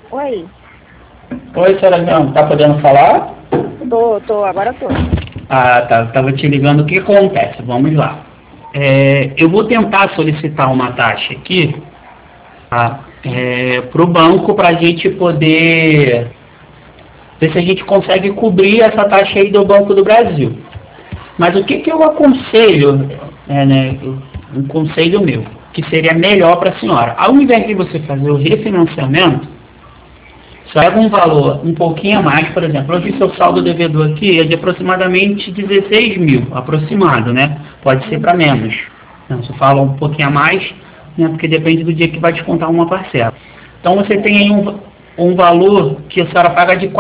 Oi, Oi, senhora João, tá podendo falar? agora tô. Ah, tá. Tava te ligando. O que acontece? Vamos lá. Eu vou tentar solicitar uma taxa aqui, tá? Para o banco para a gente poder ver se a gente consegue cobrir essa taxa aí do Banco do Brasil. Mas o que eu aconselho, um conselho meu, que seria melhor para a senhora, ao invés de você fazer o refinanciamento, pega um valor um pouquinho a mais, por exemplo, eu vi seu saldo devedor aqui é de aproximadamente 16 mil, aproximado, né? Pode ser para menos. Então, você fala um pouquinho a mais, né? Porque depende do dia que vai descontar uma parcela. Então você tem aí um valor que a senhora paga de R$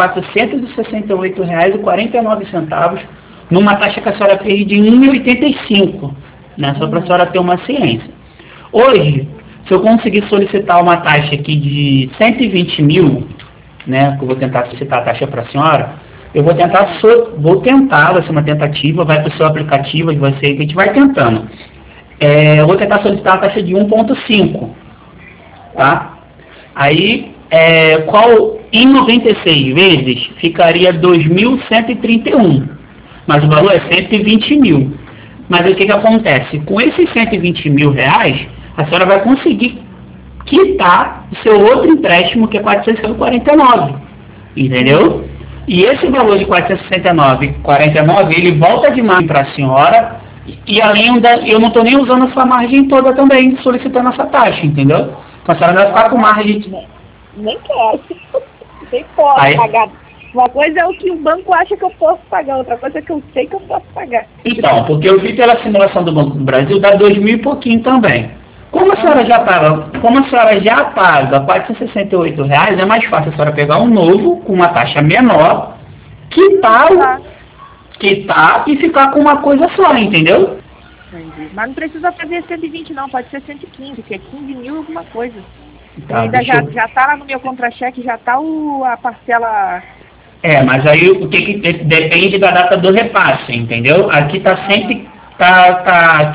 468,49, numa taxa que a senhora fez de 1,85, né? Só para a senhora ter uma ciência. Hoje, se eu conseguir solicitar uma taxa aqui de 120 mil, né, que eu vou tentar solicitar a taxa para a senhora, eu vou tentar, vai ser uma tentativa, vai para o seu aplicativo, a gente vai tentando. Eu vou tentar solicitar a taxa de 1,5, tá? Aí, em 96 vezes, ficaria 2.131, mas o valor é 120 mil. Mas o que acontece? Com esses 120 mil reais, a senhora vai conseguir quitar o seu outro empréstimo, que é 449, entendeu? E esse valor de 469,49, ele volta de margem para a senhora, e além eu não estou nem usando a sua margem toda também, solicitando essa taxa, entendeu? Então a senhora vai ficar com margem... Nem quero. Nem posso pagar. Uma coisa é o que o banco acha que eu posso pagar, outra coisa é que eu sei que eu posso pagar. Então, porque eu vi pela simulação do Banco do Brasil, dá 2.000 e pouquinho também. Como a senhora já paga R$ 468, é mais fácil a senhora pegar um novo, com uma taxa menor, quitar e ficar com uma coisa só, entendeu? Entendi. Mas não precisa fazer 120 não, pode ser 115, que é 15 mil alguma coisa. Tá, ainda já tá lá no meu contra-cheque, já tá a parcela... mas aí o que depende da data do repasse, entendeu? Aqui tá sempre, tá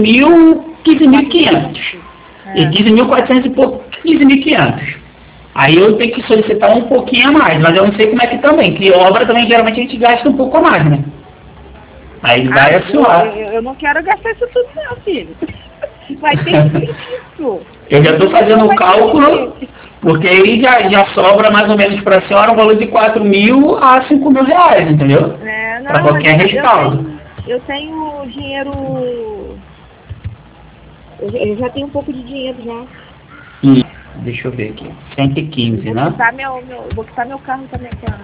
15.500. E 15.400 e pouco, 15.500. Aí eu tenho que solicitar um pouquinho a mais, mas eu não sei como é que também, que obra também geralmente a gente gasta um pouco a mais, né? Aí vai a senhora. Eu não quero gastar isso tudo não, filho. Vai ter que ser isso. Eu já estou fazendo o cálculo, porque aí já sobra mais ou menos para a senhora um valor de 4.000 a 5.000 reais, entendeu? Para qualquer respaldo. Eu tenho dinheiro... Eu já tenho um pouco de dinheiro já. Deixa eu ver aqui. 115, né? Vou quitar meu carro também, cara.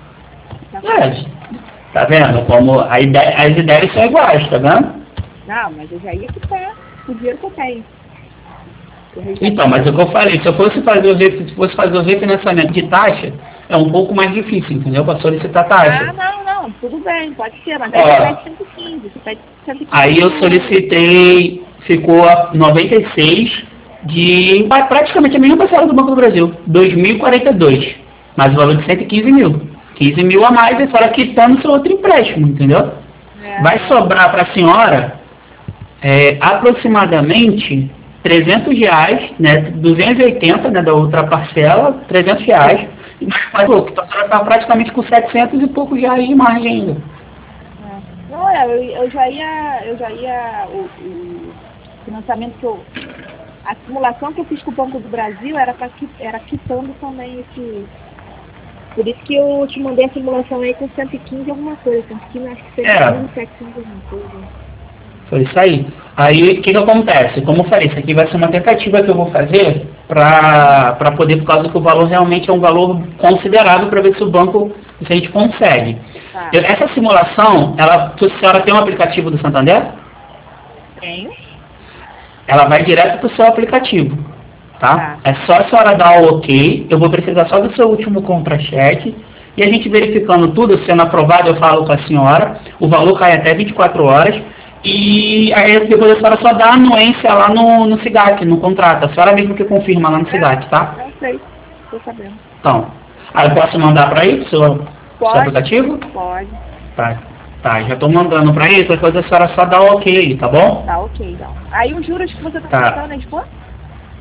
Tá vendo? Como as ideias são iguais, tá vendo? Não, mas eu já ia quitar o dinheiro que eu tenho. Então, mas é o que eu falei, se fosse fazer o refinanciamento de taxa, é um pouco mais difícil, entendeu? Para solicitar taxa. Não, tudo bem, pode ser, mas aí você pede 115, você pede 115. Aí eu solicitei, ficou a 96 de praticamente a mesma parcela do Banco do Brasil, 2.042, mas o valor de 115 mil. 15 mil a mais e fora quitando seu outro empréstimo, entendeu? Vai sobrar para a senhora aproximadamente R$300, né, 280, né, da outra parcela, R$300, mas pouco, então a senhora está praticamente com 700 e poucos reais de margem ainda. Não, eu já ia o financiamento a simulação que eu fiz com o Banco do Brasil era quitando também esse... Por isso que eu te mandei a simulação aí com 115 alguma coisa, 115, acho que 115, 700 alguma coisa. Foi isso aí. Aí, o que acontece? Como eu falei, isso aqui vai ser uma tentativa que eu vou fazer para poder, por causa que o valor realmente é um valor considerável para ver se o banco, se a gente consegue. Essa simulação, a senhora tem um aplicativo do Santander? Tenho. Ela vai direto para o seu aplicativo, tá? É só a senhora dar o ok, eu vou precisar só do seu último contra-cheque, e a gente verificando tudo, sendo aprovado, eu falo com a senhora, o valor cai até 24 horas, e aí depois a senhora só dá a anuência lá no SIGAT, no contrato. A senhora mesmo que confirma lá no SIGAT, tá? Eu sei, estou sabendo. Então, aí eu posso mandar para aí, seu aplicativo? Pode. Tá, já estou mandando para aí, depois a senhora só dá o ok, tá bom? Tá ok, então. Aí os juros que você está pagando é de quanto?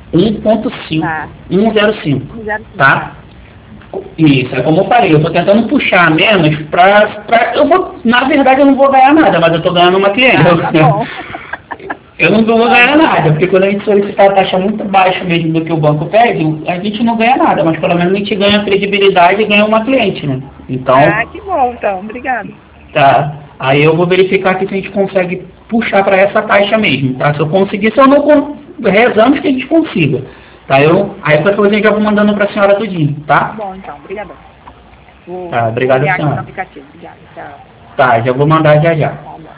1.5, Tá. 105, 105, tá? Isso, é como eu falei, eu tô tentando puxar menos na verdade eu não vou ganhar nada, mas eu tô ganhando uma cliente. Tá bom. Eu não vou ganhar nada, porque quando a gente solicitar a taxa muito baixa mesmo do que o banco pede, a gente não ganha nada, mas pelo menos a gente ganha credibilidade e ganha uma cliente, né? Então, Que bom, então. Obrigada. tá. Aí eu vou verificar aqui se a gente consegue puxar para essa taxa mesmo, tá? Se eu conseguir, se eu não rezamos que a gente consiga. Tá? Aí qualquer coisa eu já vou mandando para a senhora tudinho, tá? Bom, então. Obrigadão. Vou Tá, obrigado, criar aqui no senhora. aplicativo. Obrigada. Tchau. Tá, já vou mandar já. Tá bom.